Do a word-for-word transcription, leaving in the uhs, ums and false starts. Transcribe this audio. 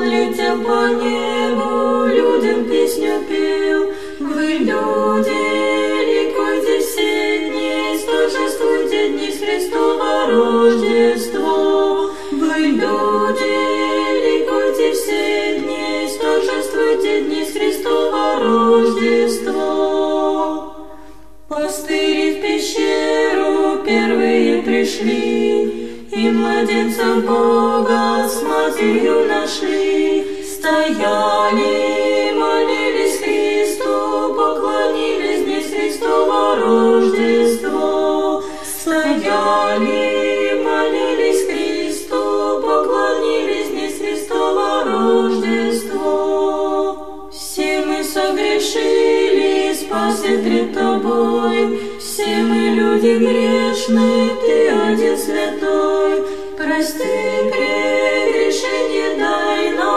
Он, летя по небу, людям песню пел. Вы, люди, ликуйте все дни, торжествуйте дни с Христово Рождество. Вы, люди, ликуйте все дни, торжествуйте дни с Христово Рождество. Пастыри в пещеру первые пришли, и младенца Бога с матерью нашли. Стояли, молились Христу, поклонились дни с Христово Рождество. Стояли, молились Христу, поклонились дни с Христово Рождество. Все мы согрешили, спаси пред Тобой, все мы люди грешны, Ты один святой. Прости прегрешение, дай нам